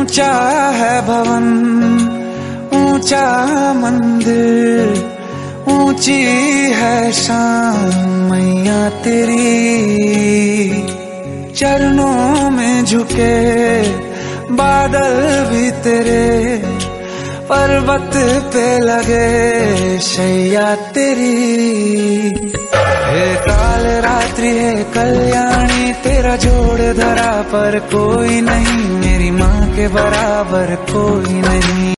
ऊंचा है भवन, ऊंचा मंदिर, ऊंची है शान मैया तेरी। चरणों में झुके बादल भी तेरे, पर्वत पे लगे शैया तेरी। हे काल रात्रि है कल्याणी, तेरा जोड़ धरा पर कोई नहीं, मेरी माँ के बराबर कोई नहीं।